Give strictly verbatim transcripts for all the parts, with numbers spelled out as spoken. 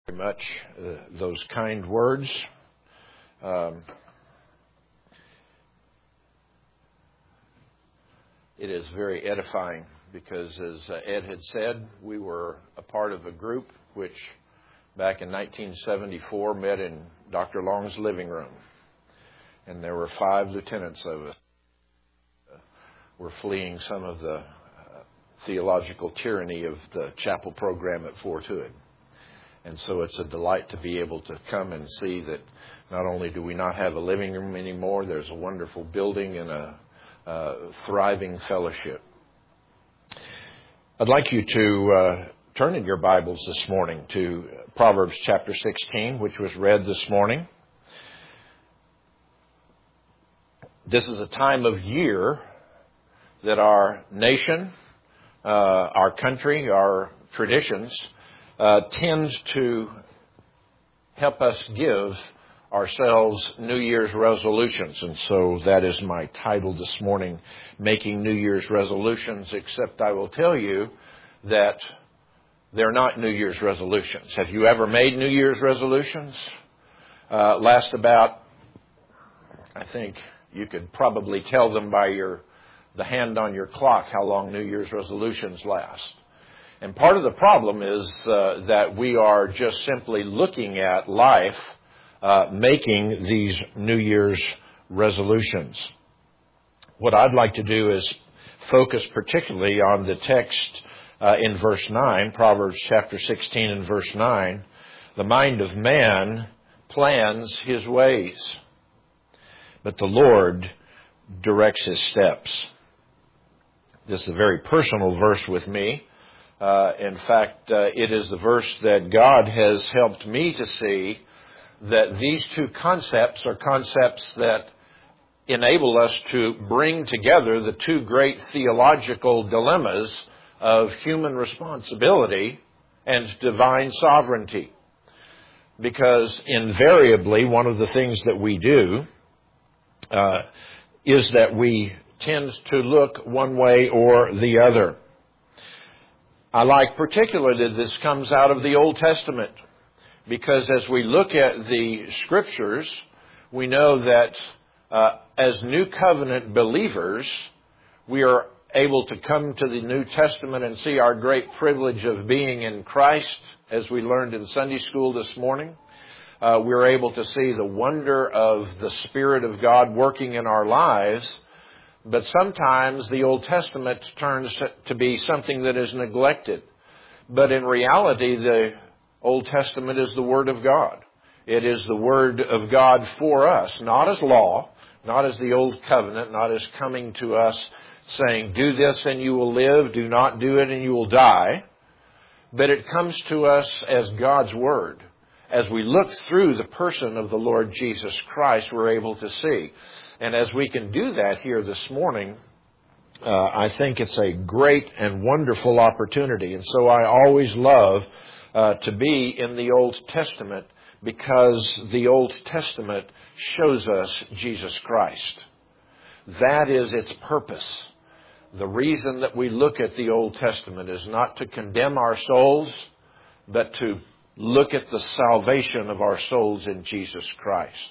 very much uh, those kind words. Um, it is very edifying because, as uh, Ed had said, we were a part of a group which back in nineteen seventy-four met in Doctor Long's living room. And there were five lieutenants of us. Uh, were fleeing some of the uh, theological tyranny of the chapel program at Fort Hood. And so it's a delight to be able to come and see that not only do we not have a living room anymore, there's a wonderful building and a uh, thriving fellowship. I'd like you to uh, turn in your Bibles this morning to Proverbs chapter sixteen, which was read this morning. This is a time of year that our nation, uh, our country, our traditions uh, tends to help us give ourselves New Year's resolutions. And so that is my title this morning, Making New Year's Resolutions, except I will tell you that they're not New Year's resolutions. Have you ever made New Year's resolutions? Uh, last about, I think you could probably tell them by your the hand on your clock how long New Year's resolutions last. And part of the problem is uh, that we are just simply looking at life, uh, making these New Year's resolutions. What I'd like to do is focus particularly on the text uh, in verse nine, Proverbs chapter sixteen and verse nine. The mind of man plans his ways, but the Lord directs his steps. This is a very personal verse with me. Uh, in fact, uh, it is the verse that God has helped me to see that these two concepts are concepts that enable us to bring together the two great theological dilemmas of human responsibility and divine sovereignty. Because invariably, one of the things that we do uh, is that we tend to look one way or the other. I like particularly that this comes out of the Old Testament, because as we look at the Scriptures, we know that uh, as New Covenant believers, we are able to come to the New Testament and see our great privilege of being in Christ, as we learned in Sunday school this morning. Uh, we're able to see the wonder of the Spirit of God working in our lives. But sometimes the Old Testament turns to be something that is neglected. But in reality, the Old Testament is the Word of God. It is the Word of God for us, not as law, not as the Old Covenant, not as coming to us saying, do this and you will live, do not do it and you will die. But it comes to us as God's Word. As we look through the person of the Lord Jesus Christ, we're able to see. And as we can do that here this morning, uh, I think it's a great and wonderful opportunity. And so I always love uh, to be in the Old Testament, because the Old Testament shows us Jesus Christ. That is its purpose. The reason that we look at the Old Testament is not to condemn our souls, but to look at the salvation of our souls in Jesus Christ.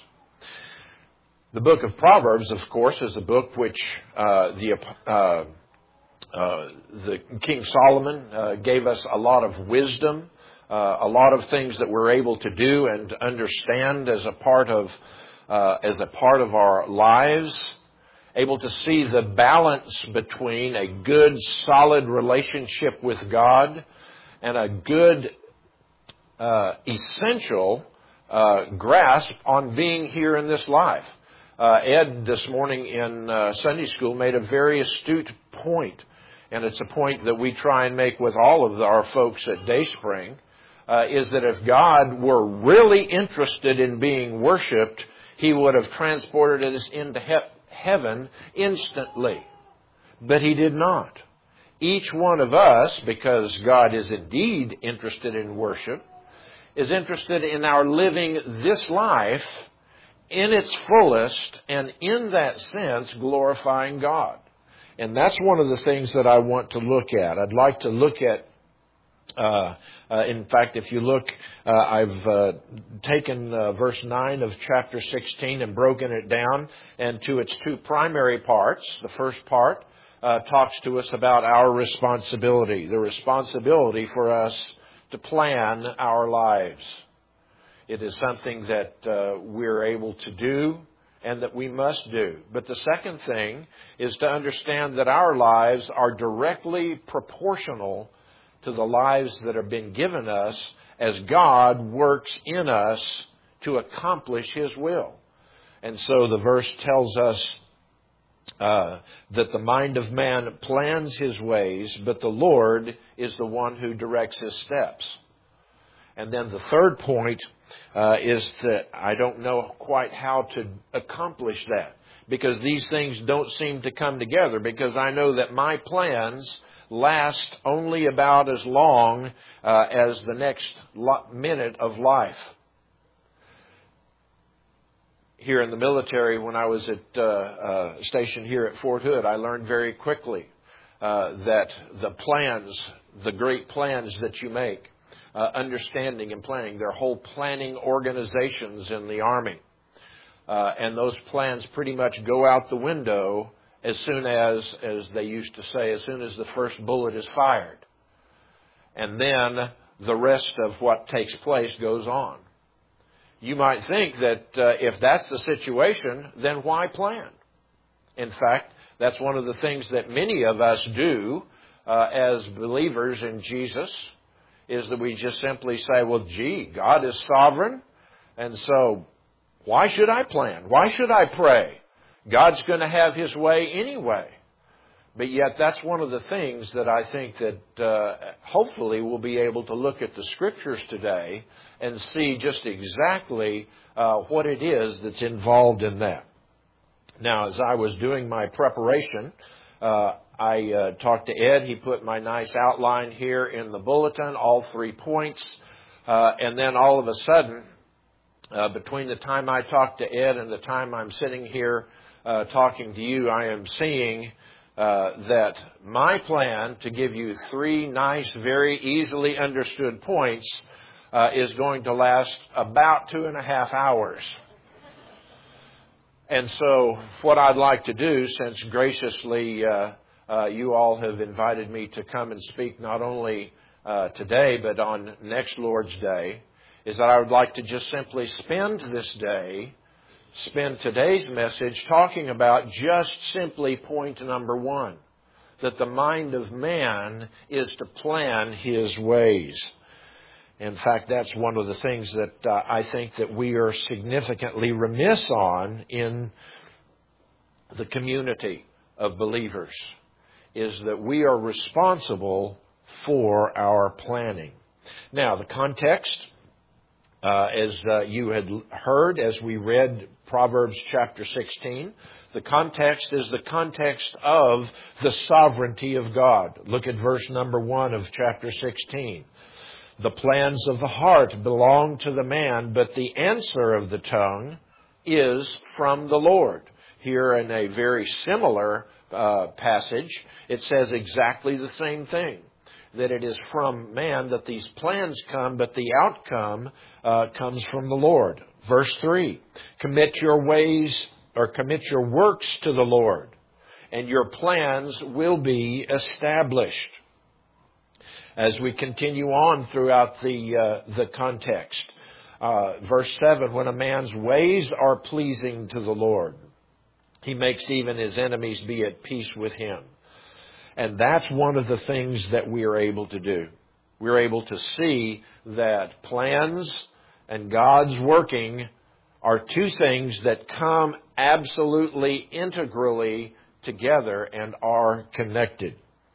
The book of Proverbs, of course, is a book which uh, the uh, uh, the King Solomon uh, gave us a lot of wisdom, uh, a lot of things that we're able to do and to understand as a part of uh, as a part of our lives. Able to see the balance between a good, solid relationship with God and a good, uh, essential uh, grasp on being here in this life. Uh, Ed this morning in uh, Sunday school made a very astute point, and it's a point that we try and make with all of our folks at Dayspring, uh, is that if God were really interested in being worshipped, He would have transported us into he- heaven instantly. But He did not. Each one of us, because God is indeed interested in worship, is interested in our living this life in its fullest, and in that sense, glorifying God. And that's one of the things that I want to look at. I'd like to look at Uh, uh, in fact, if you look, uh, I've uh, taken uh, verse nine of chapter sixteen and broken it down into its two primary parts. The first part uh, talks to us about our responsibility, the responsibility for us to plan our lives. It is something that uh, we're able to do and that we must do. But the second thing is to understand that our lives are directly proportional to the lives that have been given us as God works in us to accomplish His will. And so the verse tells us uh, that the mind of man plans his ways, but the Lord is the one who directs his steps. And then the third point uh, is that I don't know quite how to accomplish that, because these things don't seem to come together, because I know that my plans last only about as long uh, as the next lo- minute of life. Here in the military, when I was at uh, uh, stationed here at Fort Hood, I learned very quickly uh, that the plans, the great plans that you make, uh, understanding and planning, they're whole planning organizations in the Army. Uh, and those plans pretty much go out the window as soon as, as they used to say, as soon as the first bullet is fired. And then the rest of what takes place goes on. You might think that uh, if that's the situation, then why plan? In fact, that's one of the things that many of us do uh, as believers in Jesus, is that we just simply say, well, gee, God is sovereign, and so why should I plan? Why should I pray? God's going to have His way anyway. But yet that's one of the things that I think that uh, hopefully we'll be able to look at the Scriptures today and see just exactly uh, what it is that's involved in that. Now, as I was doing my preparation, uh, I uh, talked to Ed. He put my nice outline here in the bulletin, all three points. Uh, and then all of a sudden, uh, between the time I talked to Ed and the time I'm sitting here uh, talking to you, I am seeing uh, that my plan to give you three nice, very easily understood points uh, is going to last about two and a half hours. And so what I'd like to do, since graciously uh, uh, you all have invited me to come and speak not only uh, today but on next Lord's Day, is that I would like to just simply spend this day, spend today's message talking about just simply point number one, that the mind of man is to plan his ways. In fact, that's one of the things that uh, I think that we are significantly remiss on in the community of believers, is that we are responsible for our planning. Now, the context, uh, as uh, you had heard as we read Proverbs chapter sixteen, the context is the context of the sovereignty of God. Look at verse number one of chapter sixteen. The plans of the heart belong to the man, but the answer of the tongue is from the Lord. Here in a very similar uh, passage, it says exactly the same thing, that it is from man that these plans come, but the outcome uh, comes from the Lord. Verse three, commit your ways or commit your works to the Lord, and your plans will be established. As we continue on throughout the uh, the context, uh, verse seven, when a man's ways are pleasing to the Lord, He makes even his enemies be at peace with him. And that's one of the things that we are able to do. We're able to see that plans and God's working are two things that come absolutely integrally together and are connected.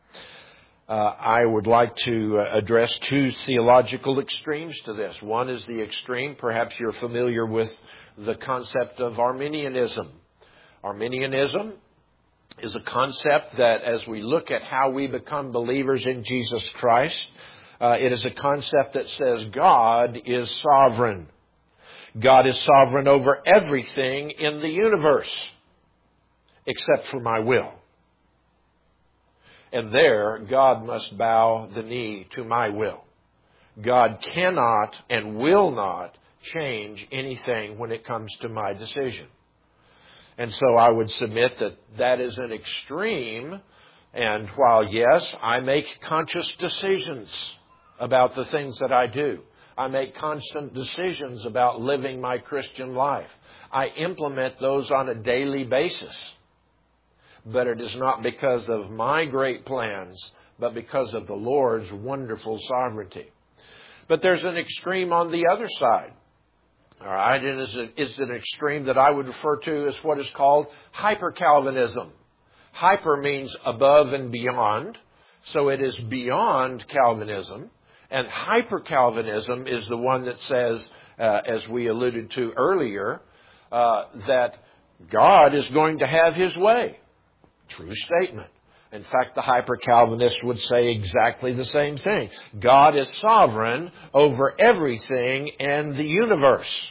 Uh, I would like to address two theological extremes to this. One is the extreme, perhaps you're familiar with the concept of Arminianism. Arminianism is a concept that as we look at how we become believers in Jesus Christ, uh, it is a concept that says God is sovereign. God is sovereign over everything in the universe except for my will. And there, God must bow the knee to my will. God cannot and will not change anything when it comes to my decision. And so I would submit that that is an extreme. And while, yes, I make conscious decisions about the things that I do, I make constant decisions about living my Christian life. I implement those on a daily basis. But it is not because of my great plans, but because of the Lord's wonderful sovereignty. But there's an extreme on the other side. All right, and it's, a, it's an extreme that I would refer to as what is called hyper-Calvinism. Hyper means above and beyond, so it is beyond Calvinism. And hyper-Calvinism is the one that says, uh, as we alluded to earlier, uh, that God is going to have His way. True statement. In fact, the hyper-Calvinist would say exactly the same thing. God is sovereign over everything in the universe.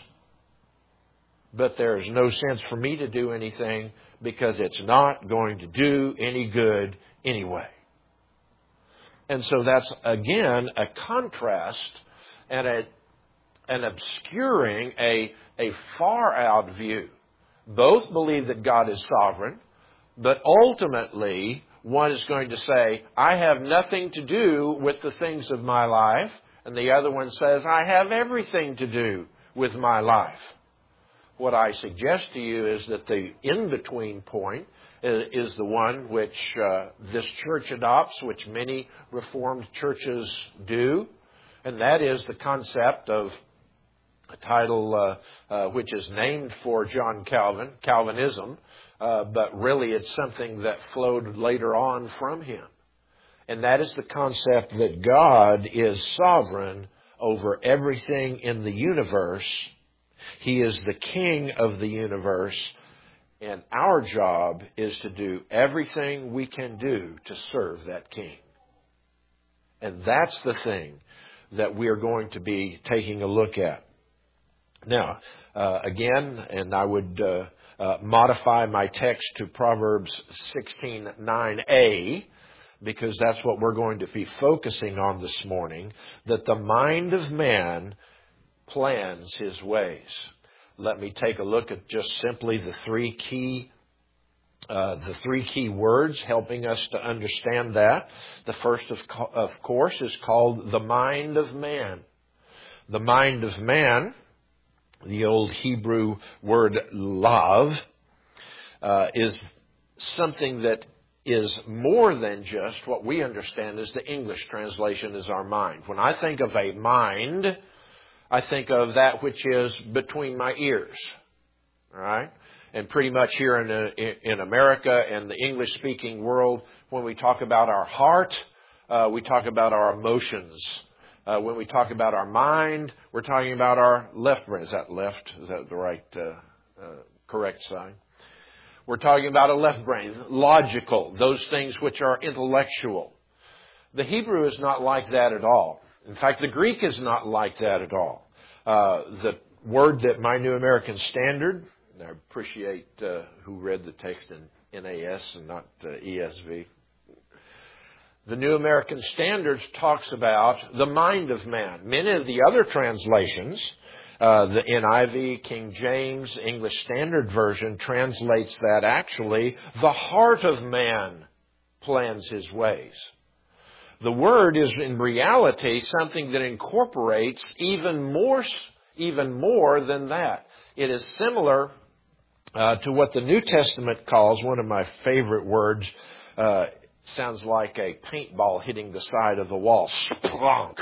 But there's no sense for me to do anything because it's not going to do any good anyway. And so that's, again, a contrast and a, an obscuring, a, a far-out view. Both believe that God is sovereign, but ultimately, one is going to say, I have nothing to do with the things of my life. And the other one says, I have everything to do with my life. What I suggest to you is that the in-between point is the one which uh, this church adopts, which many Reformed churches do. And that is the concept of a title uh, uh, which is named for John Calvin, Calvinism. Uh, but really it's something that flowed later on from him. And that is the concept that God is sovereign over everything in the universe. He is the king of the universe. And our job is to do everything we can do to serve that king. And that's the thing that we are going to be taking a look at. Now, uh, again, and I would uh, uh, modify my text to Proverbs sixteen nine a, because that's what we're going to be focusing on this morning, that the mind of man plans his ways. Let me take a look at just simply the three key uh, the three key words helping us to understand that. The first, of, co- of course, is called the mind of man. The mind of man, the old Hebrew word lav, uh, is something that is more than just what we understand as the English translation is our mind. When I think of a mind, I think of that which is between my ears. All right? And pretty much here in, a, in America and the English-speaking world, when we talk about our heart, uh, we talk about our emotions. Uh, when we talk about our mind, we're talking about our left brain. Is that left? Is that the right, uh, uh, correct sign? We're talking about a left brain, logical, those things which are intellectual. The Hebrew is not like that at all. In fact, the Greek is not like that at all. Uh, the word that my New American Standard, and I appreciate uh, who read the text in N A S and not uh, E S V. The New American Standard talks about the mind of man. Many of the other translations, uh, the N I V, King James, English Standard Version, translates that actually, the heart of man plans his ways. The word is in reality something that incorporates even more, even more than that. It is similar uh, to what the New Testament calls, one of my favorite words, uh, sounds like a paintball hitting the side of the wall. Splunk.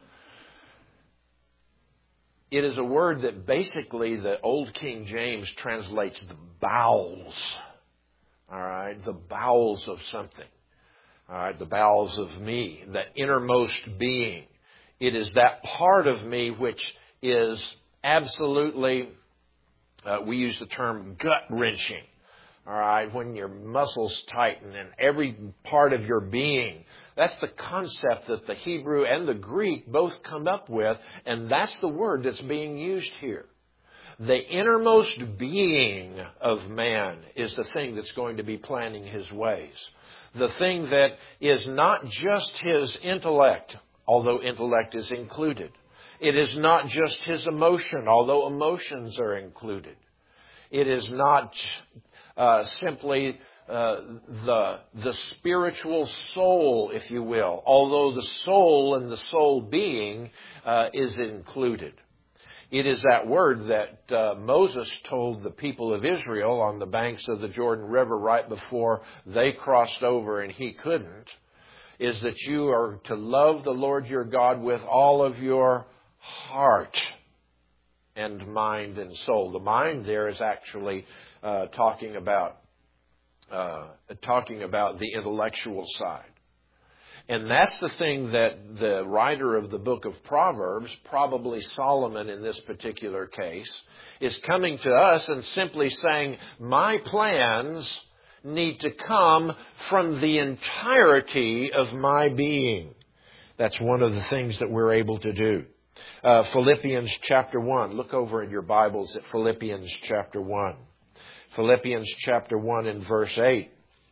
It is a word that basically the old King James translates the bowels. All right, the bowels of something. All right, the bowels of me, the innermost being. It is that part of me which is absolutely, uh, we use the term gut-wrenching. All right, when your muscles tighten and every part of your being. That's the concept that the Hebrew and the Greek both come up with, and that's the word that's being used here. The innermost being of man is the thing that's going to be planning his ways. The thing that is not just his intellect, although intellect is included. It is not just his emotion, although emotions are included. It is not uh, simply uh, the, the spiritual soul, if you will, although the soul and the soul being uh, is included. It is that word that uh, Moses told the people of Israel on the banks of the Jordan River right before they crossed over and he couldn't, is that you are to love the Lord your God with all of your heart and mind and soul. The mind there is actually uh, talking about uh, talking about the intellectual side. And that's the thing that the writer of the book of Proverbs, probably Solomon in this particular case, is coming to us and simply saying, my plans need to come from the entirety of my being. That's one of the things that we're able to do. Uh, Philippians chapter one. Look over in your Bibles at Philippians chapter one. Philippians chapter one and verse eight.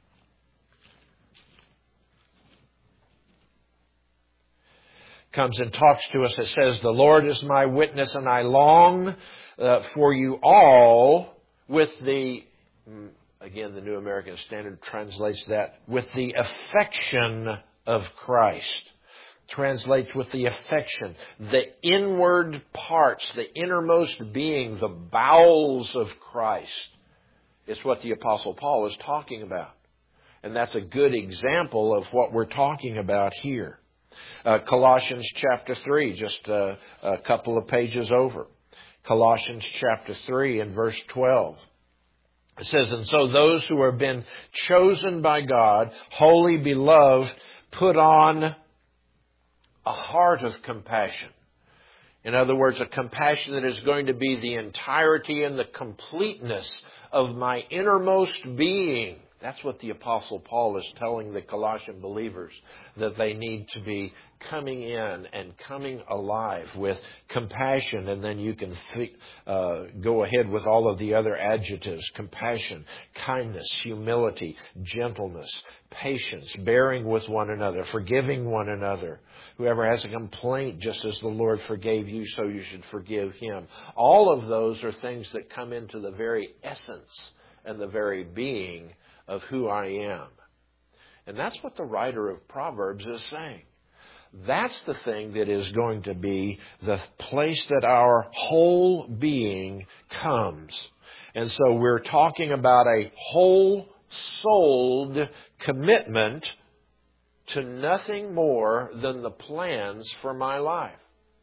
Comes and talks to us. It says, the Lord is my witness, and I long uh, for you all with the, again, the New American Standard translates that, with the affection of Christ. Translates with the affection. The inward parts, the innermost being, the bowels of Christ. It's what the Apostle Paul is talking about. And that's a good example of what we're talking about here. Uh, Colossians chapter three, just uh, a couple of pages over. Colossians chapter three and verse twelve. It says, and so those who have been chosen by God, wholly beloved, put on a heart of compassion. In other words, a compassion that is going to be the entirety and the completeness of my innermost being. That's what the Apostle Paul is telling the Colossian believers, that they need to be coming in and coming alive with compassion. And then you can uh, go ahead with all of the other adjectives: compassion, kindness, humility, gentleness, patience, bearing with one another, forgiving one another. Whoever has a complaint, just as the Lord forgave you, so you should forgive him. All of those are things that come into the very essence and the very being of who I am. And that's what the writer of Proverbs is saying. That's the thing that is going to be the place that our whole being comes. And so we're talking about a whole-souled commitment to nothing more than the plans for my life.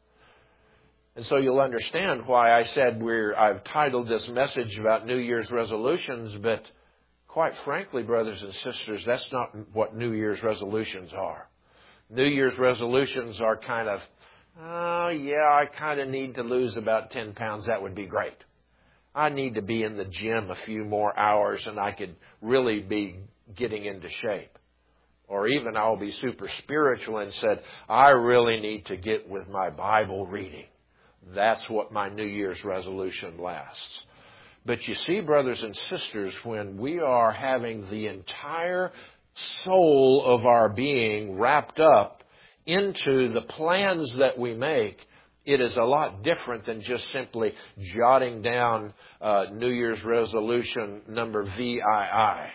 And so you'll understand why I said we're, I've titled this message about New Year's resolutions, but quite frankly, brothers and sisters, that's not what New Year's resolutions are. New Year's resolutions are kind of, oh, yeah, I kind of need to lose about ten pounds. That would be great. I need to be in the gym a few more hours and I could really be getting into shape. Or even I'll be super spiritual and said, I really need to get with my Bible reading. That's what my New Year's resolution lasts. But you see, brothers and sisters, when we are having the entire soul of our being wrapped up into the plans that we make, it is a lot different than just simply jotting down uh, New Year's resolution number V I I.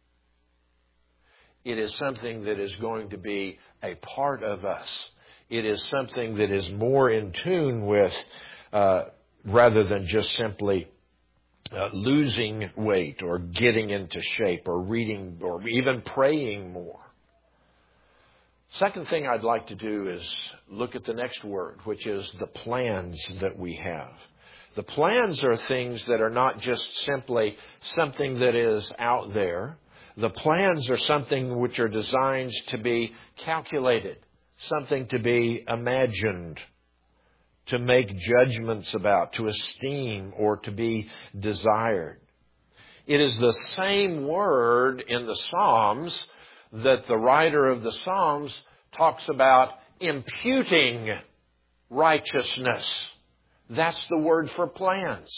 It is something that is going to be a part of us. It is something that is more in tune with, uh, rather than just simply Uh, losing weight or getting into shape or reading or even praying more. Second thing I'd like to do is look at the next word, which is the plans that we have. The plans are things that are not just simply something that is out there. The plans are something which are designed to be calculated, something to be imagined, to make judgments about, to esteem, or to be desired. It is the same word in the Psalms that the writer of the Psalms talks about imputing righteousness That's the word for plans.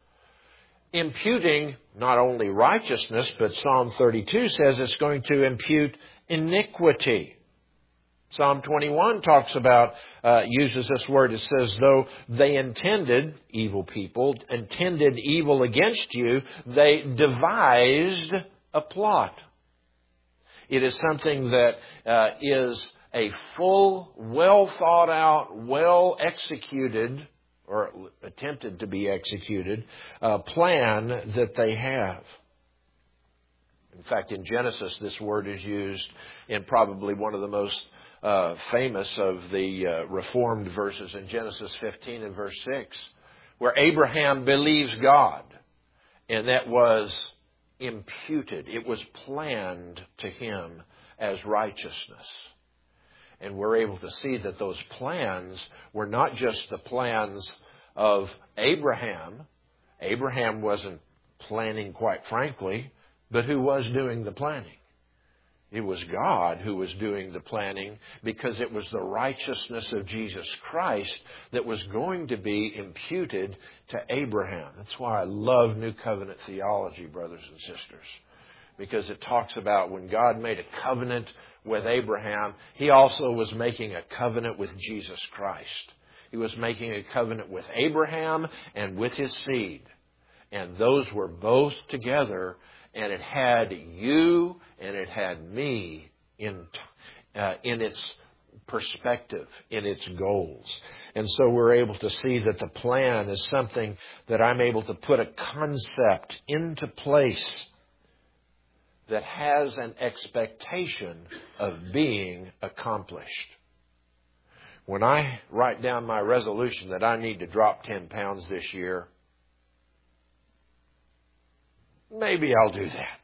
Imputing not only righteousness, but Psalm thirty-two says it's going to impute iniquity. Psalm twenty-one talks about, uh, uses this word. It says, though they intended, evil people, intended evil against you, they devised a plot. It is something that uh, is a full, well thought out, well executed, or attempted to be executed, uh, plan that they have. In fact, in Genesis, this word is used in probably one of the most uh, famous of the uh, Reformed verses in Genesis fifteen and verse six, where Abraham believes God, and that was imputed. It was planned to him as righteousness. And we're able to see that those plans were not just the plans of Abraham. Abraham wasn't planning, quite frankly, but who was doing the planning? It was God who was doing the planning, because it was the righteousness of Jesus Christ that was going to be imputed to Abraham. That's why I love New Covenant theology, brothers and sisters. Because it talks about when God made a covenant with Abraham, He also was making a covenant with Jesus Christ. He was making a covenant with Abraham and with his seed. And those were both together, and it had you and it had me in, uh, in its perspective, in its goals. And so we're able to see that the plan is something that I'm able to put a concept into place that has an expectation of being accomplished. When I write down my resolution that I need to drop ten pounds this year, maybe I'll do that.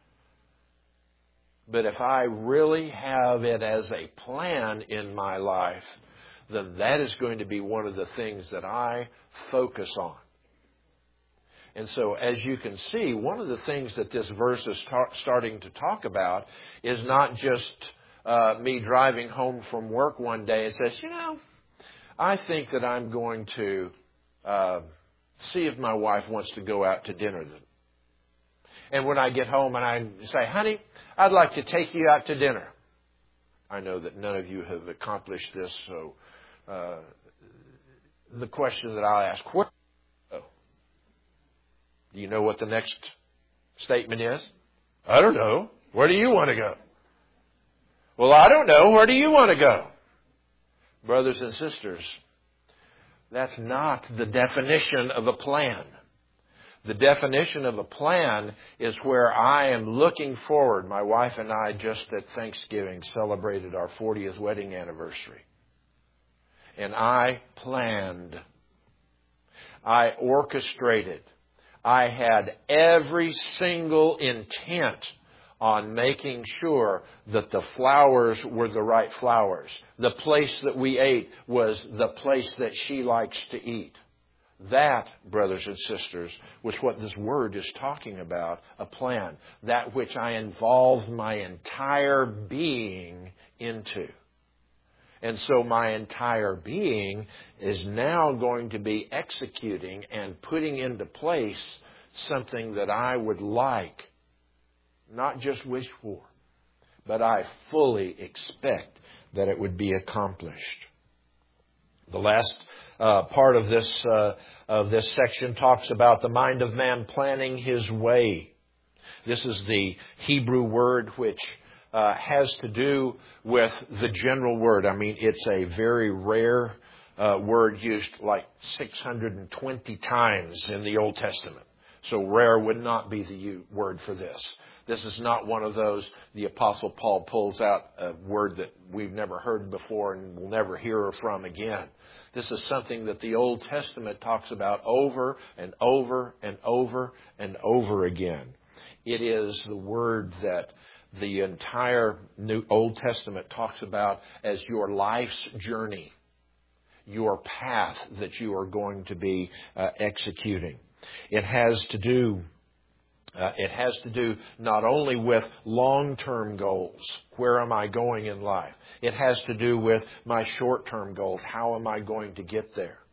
But if I really have it as a plan in my life, then that is going to be one of the things that I focus on. And so, as you can see, one of the things that this verse is ta- starting to talk about is not just uh, me driving home from work one day and says, you know, I think that I'm going to uh, see if my wife wants to go out to dinner. And when I get home and I say, honey, I'd like to take you out to dinner. I know that none of you have accomplished this, so uh, the question that I'll ask, where do you know what the next statement is? I don't know. Where do you want to go? Well, I don't know. Where do you want to go? Brothers and sisters, that's not the definition of a plan. The definition of a plan is where I am looking forward. My wife and I just at Thanksgiving celebrated our fortieth wedding anniversary. And I planned. I orchestrated. I had every single intent on making sure that the flowers were the right flowers. The place that we ate was the place that she likes to eat. That, brothers and sisters, was what this word is talking about, a plan. That which I involved my entire being into. And so my entire being is now going to be executing and putting into place something that I would like, not just wish for, but I fully expect that it would be accomplished. The last uh, part of this uh, of this section talks about the mind of man planning his way. This is the Hebrew word which Uh, has to do with the general word. I mean, it's a very rare uh, word used like six hundred twenty times in the Old Testament. So rare would not be the u- word for this. This is not one of those the Apostle Paul pulls out a word that we've never heard before and will never hear from again. This is something that the Old Testament talks about over and over and over and over again. It is the word that the entire New Old Testament talks about as your life's journey, your path that you are going to be uh, executing. It has to do, uh, it has to do not only with long-term goals. Where am I going in life? It has to do with my short-term goals. How am I going to get there?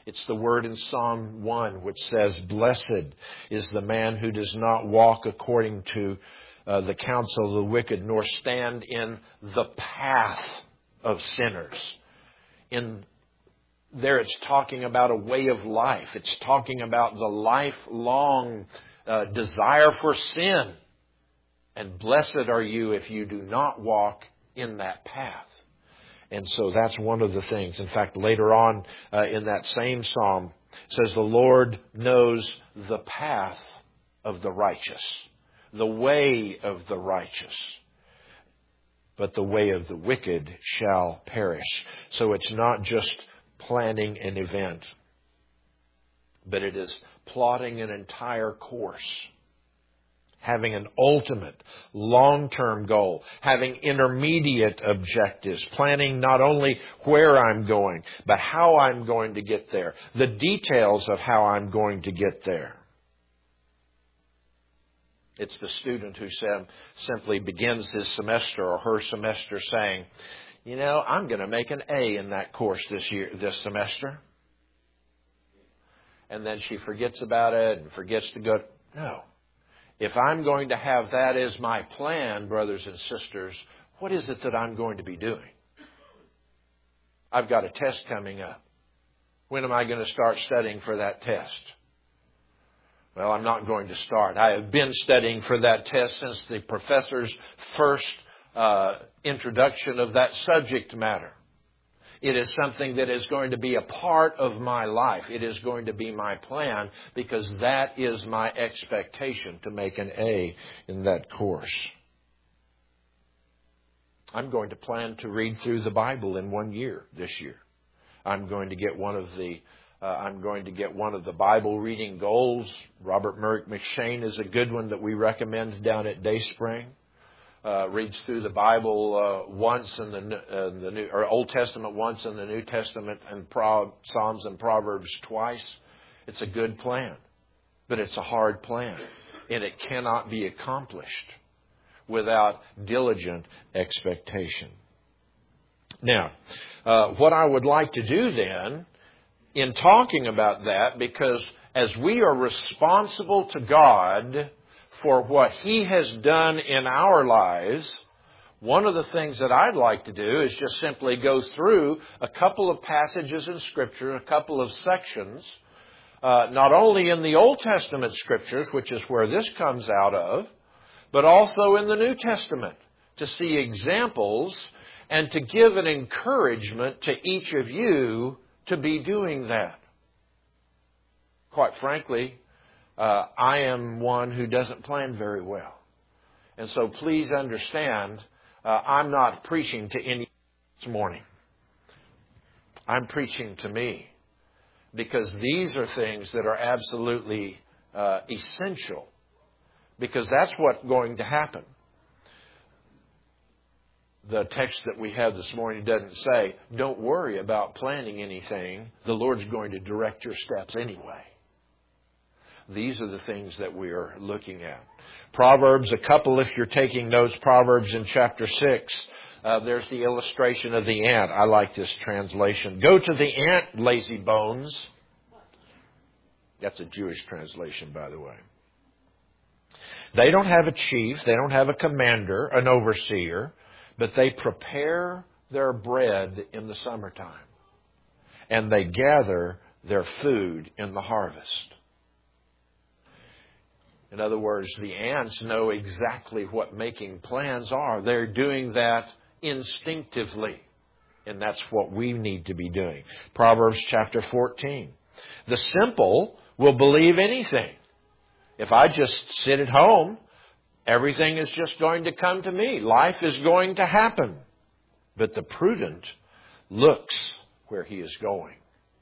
It's the word in Psalm one which says, "Blessed is the man who does not walk according to uh, the counsel of the wicked, nor stand in the path of sinners." In there it's talking about a way of life. It's talking about the lifelong uh, desire for sin. And blessed are you if you do not walk in that path. And so that's one of the things. In fact, later on uh, in that same psalm, it says, "The Lord knows the path of the righteous, the way of the righteous, but the way of the wicked shall perish." So it's not just planning an event, but it is plotting an entire course, having an ultimate long-term goal, having intermediate objectives, planning not only where I'm going, but how I'm going to get there, the details of how I'm going to get there. It's the student who sim- simply begins his semester or her semester saying, "You know, I'm going to make an A in that course this year, this semester." And then she forgets about it and forgets to go. No. If I'm going to have that as my plan, brothers and sisters, what is it that I'm going to be doing? I've got a test coming up. When am I going to start studying for that test? Well, I'm not going to start. I have been studying for that test since the professor's first uh, introduction of that subject matter. It is something that is going to be a part of my life. It is going to be my plan because that is my expectation, to make an A in that course. I'm going to plan to read through the Bible in one year this year. I'm going to get one of the uh, I'm going to get one of the Bible reading goals. Robert Merrick McShane is a good one that we recommend down at Dayspring. Uh, reads through the Bible uh, once in the, uh, the New or Old Testament once, in the New Testament, and Pro, Psalms and Proverbs twice. It's a good plan, but it's a hard plan, and it cannot be accomplished without diligent expectation. Now, uh, what I would like to do then, in talking about that, because as we are responsible to God for what He has done in our lives, one of the things that I'd like to do is just simply go through a couple of passages in Scripture, a couple of sections, uh, not only in the Old Testament Scriptures, which is where this comes out of, but also in the New Testament, to see examples and to give an encouragement to each of you to be doing that. Quite frankly, Uh, I am one who doesn't plan very well. And so please understand, uh, I'm not preaching to any this morning. I'm preaching to me. Because these are things that are absolutely uh, essential. Because that's what's going to happen. The text that we have this morning doesn't say, don't worry about planning anything. The Lord's going to direct your steps anyway. These are the things that we are looking at. Proverbs, a couple, if you're taking notes, Proverbs in chapter six, uh, there's the illustration of the ant. I like this translation. Go to the ant, lazy bones. That's a Jewish translation, by the way. They don't have a chief. They don't have a commander, an overseer, but they prepare their bread in the summertime. And they gather their food in the harvest. In other words, the ants know exactly what making plans are. They're doing that instinctively. And that's what we need to be doing. Proverbs chapter fourteen. The simple will believe anything. If I just sit at home, everything is just going to come to me. Life is going to happen. But the prudent looks where he is going.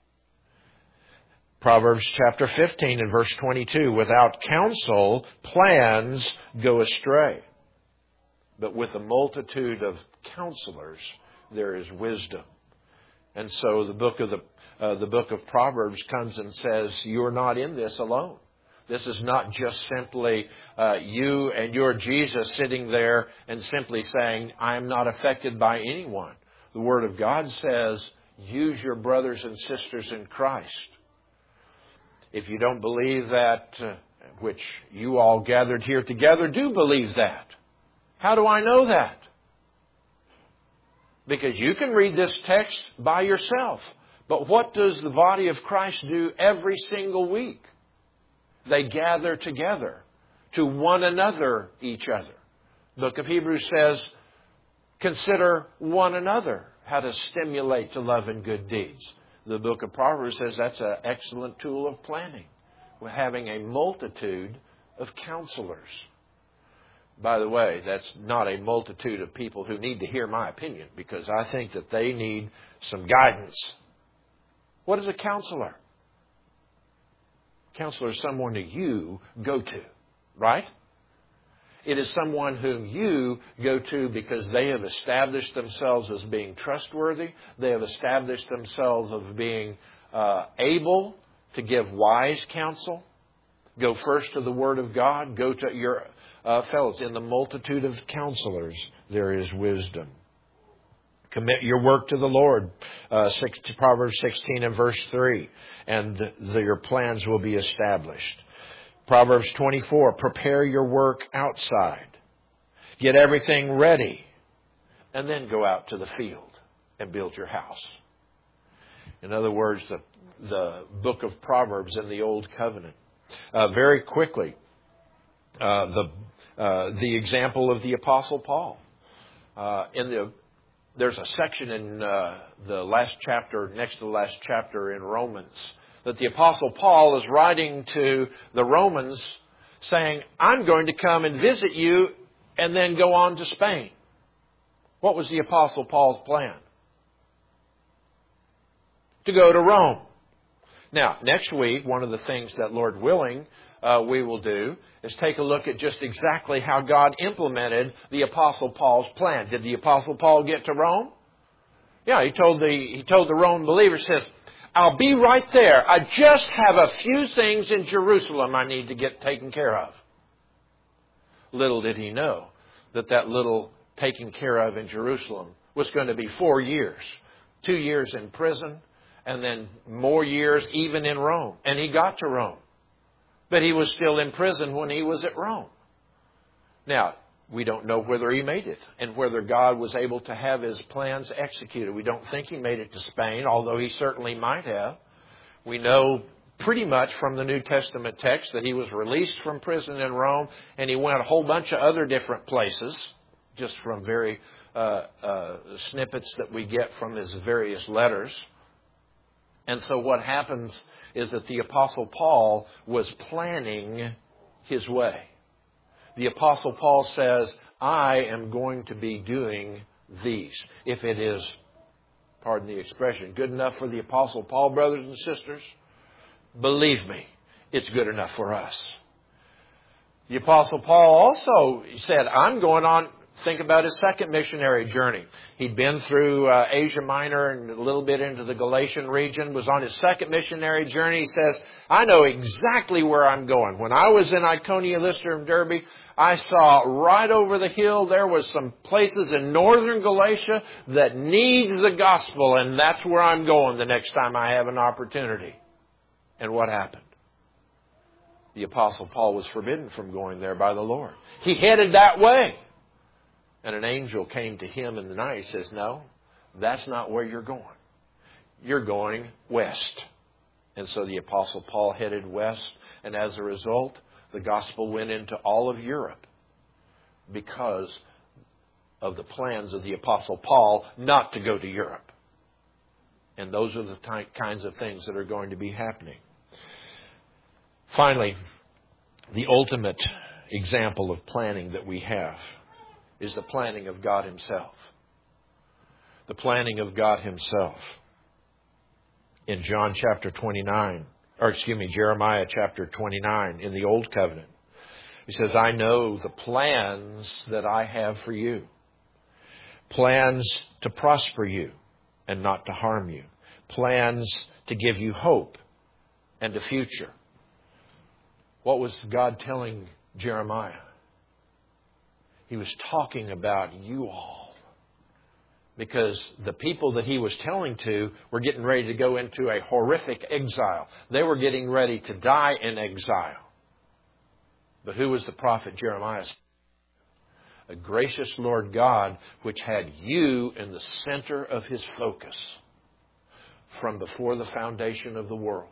Proverbs chapter fifteen and verse twenty-two, without counsel, plans go astray. But with a multitude of counselors, there is wisdom. And so the book of the uh, the book of Proverbs comes and says, you're not in this alone. This is not just simply uh, you and your Jesus sitting there and simply saying, I am not affected by anyone. The Word of God says, use your brothers and sisters in Christ. If you don't believe that, uh, which you all gathered here together do believe that. How do I know that? Because you can read this text by yourself. But what does the body of Christ do every single week? They gather together to one another each other. The book of Hebrews says, consider one another how to stimulate to love and good deeds. The book of Proverbs says that's an excellent tool of planning. We're having a multitude of counselors. By the way, that's not a multitude of people who need to hear my opinion, because I think that they need some guidance. What is a counselor? A counselor is someone that you go to, right? It is someone whom you go to because they have established themselves as being trustworthy. They have established themselves as being uh, able to give wise counsel. Go first to the Word of God. Go to your uh, fellows. In the multitude of counselors, there is wisdom. Commit your work to the Lord. Uh, six, Proverbs sixteen and verse three. And the, the, your plans will be established. Proverbs twenty-four, prepare your work outside. Get everything ready. And then go out to the field and build your house. In other words, the, the book of Proverbs in the Old Covenant. Uh, very quickly, uh, the uh, the example of the Apostle Paul. Uh, in the there's a section in uh, the last chapter, next to the last chapter in Romans, that the Apostle Paul is writing to the Romans saying, I'm going to come and visit you and then go on to Spain. What was the Apostle Paul's plan? To go to Rome. Now, next week, one of the things that, Lord willing, uh, we will do is take a look at just exactly how God implemented the Apostle Paul's plan. Did the Apostle Paul get to Rome? Yeah, he told the he told the Roman believers, says, I'll be right there. I just have a few things in Jerusalem I need to get taken care of. Little did he know that that little taken care of in Jerusalem was going to be four years. Two years in prison, and then more years even in Rome. And he got to Rome. But he was still in prison when he was at Rome. Now, we don't know whether he made it and whether God was able to have his plans executed. We don't think he made it to Spain, although he certainly might have. We know pretty much from the New Testament text that he was released from prison in Rome, and he went a whole bunch of other different places, just from very uh, uh, snippets that we get from his various letters. And so what happens is that the Apostle Paul was planning his way. The Apostle Paul says, I am going to be doing these. If it is, pardon the expression, good enough for the Apostle Paul, brothers and sisters, believe me, it's good enough for us. The Apostle Paul also said, I'm going on. Think about his second missionary journey. He'd been through uh, Asia Minor and a little bit into the Galatian region, was on his second missionary journey. He says, I know exactly where I'm going. When I was in Iconium, Lystra, and Derbe, I saw right over the hill there was some places in northern Galatia that need the gospel, and that's where I'm going the next time I have an opportunity. And what happened? The Apostle Paul was forbidden from going there by the Lord. He headed that way. And an angel came to him in the night. He says, no, that's not where you're going. You're going west. And so the Apostle Paul headed west. And as a result, the gospel went into all of Europe because of the plans of the Apostle Paul not to go to Europe. And those are the ty- kinds of things that are going to be happening. Finally, the ultimate example of planning that we have is the planning of God Himself. The planning of God Himself. In John chapter twenty-nine, or excuse me, Jeremiah chapter twenty-nine in the Old Covenant, He says, I know the plans that I have for you. Plans to prosper you and not to harm you. Plans to give you hope and a future. What was God telling Jeremiah? He was talking about you all. because the people that he was telling to were getting ready to go into a horrific exile. They were getting ready to die in exile. But who was the prophet Jeremiah? A gracious Lord God, which had you in the center of his focus from before the foundation of the world.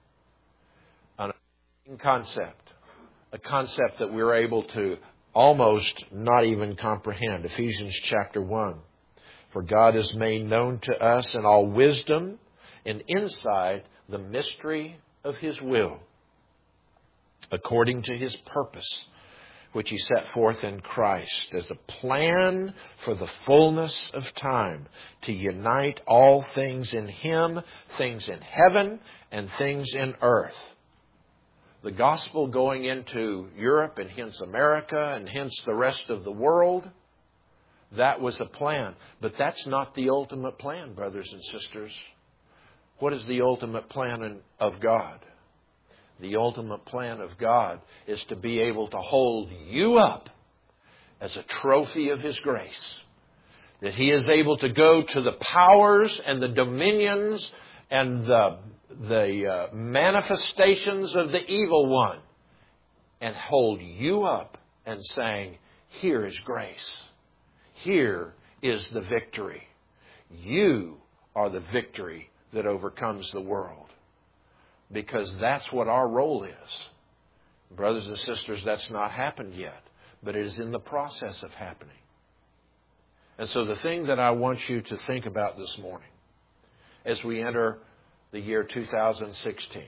An amazing concept. A concept that we're able to almost not even comprehend. Ephesians chapter one. For God has made known to us in all wisdom and insight the mystery of his will, according to his purpose, which he set forth in Christ as a plan for the fullness of time, to unite all things in him, things in heaven and things in earth. The gospel going into Europe and hence America and hence the rest of the world, that was a plan. But that's not the ultimate plan, brothers and sisters. What is the ultimate plan of God? The ultimate plan of God is to be able to hold you up as a trophy of his grace. That he is able to go to the powers and the dominions and the, the uh, manifestations of the evil one and hold you up and saying, here is grace. Here is the victory. You are the victory that overcomes the world. Because that's what our role is. Brothers and sisters, that's not happened yet. But it is in the process of happening. And so the thing that I want you to think about this morning as we enter the year two thousand sixteen.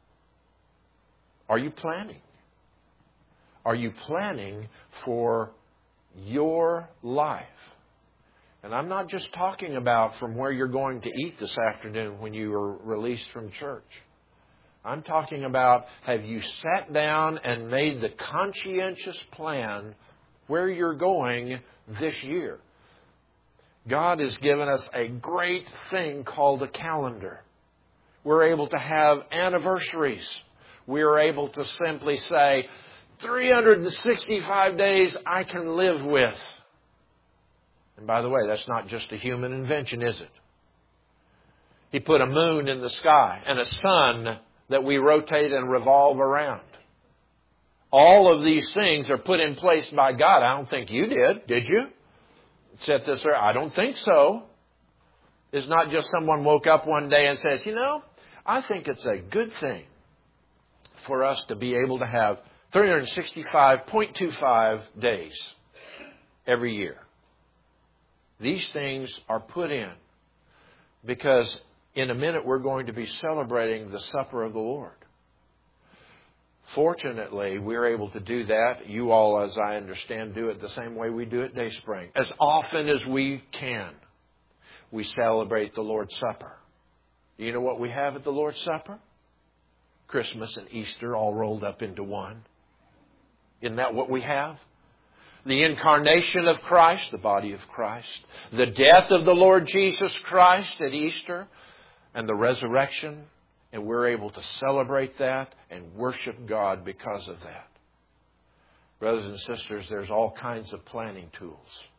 Are you planning? Are you planning for your life? And I'm not just talking about from where you're going to eat this afternoon when you are released from church. I'm talking about, have you sat down and made the conscientious plan where you're going this year? God has given us a great thing called a calendar. We're able to have anniversaries. We're able to simply say, three hundred sixty-five days I can live with. And by the way, that's not just a human invention, is it? He put a moon in the sky and a sun that we rotate and revolve around. All of these things are put in place by God. I don't think you did, did you? Set this there. I don't think so. It's not just someone woke up one day and says, you know, I think it's a good thing for us to be able to have three hundred sixty-five point two five days every year. These things are put in because in a minute we're going to be celebrating the supper of the Lord. Fortunately, we're able to do that. You all, as I understand, do it the same way we do at Dayspring. As often as we can, we celebrate the Lord's Supper. You know what we have at the Lord's Supper? Christmas and Easter all rolled up into one. Isn't that what we have? The incarnation of Christ, the body of Christ, the death of the Lord Jesus Christ at Easter, and the resurrection. And we're able to celebrate that and worship God because of that. Brothers and sisters, there's all kinds of planning tools.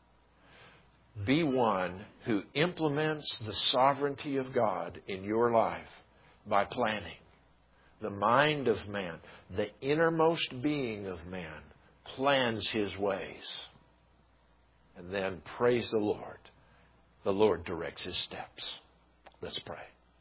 Be one who implements the sovereignty of God in your life by planning. The mind of man, the innermost being of man, plans his ways. And then, praise the Lord, the Lord directs his steps. Let's pray.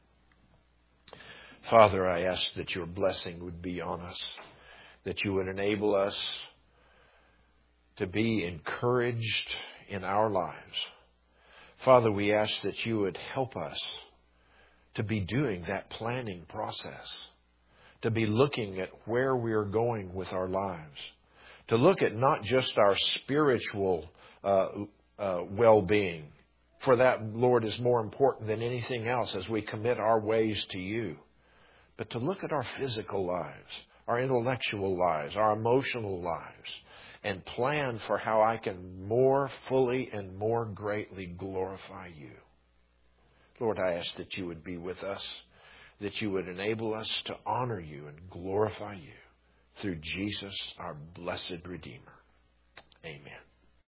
Father, I ask that your blessing would be on us, that you would enable us to be encouraged in our lives. Father, we ask that you would help us to be doing that planning process, to be looking at where we are going with our lives, to look at not just our spiritual uh, uh, well-being, for that, Lord, is more important than anything else as we commit our ways to you, but to look at our physical lives, our intellectual lives, our emotional lives, and plan for how I can more fully and more greatly glorify you. Lord, I ask that you would be with us, that you would enable us to honor you and glorify you through Jesus, our blessed Redeemer. Amen.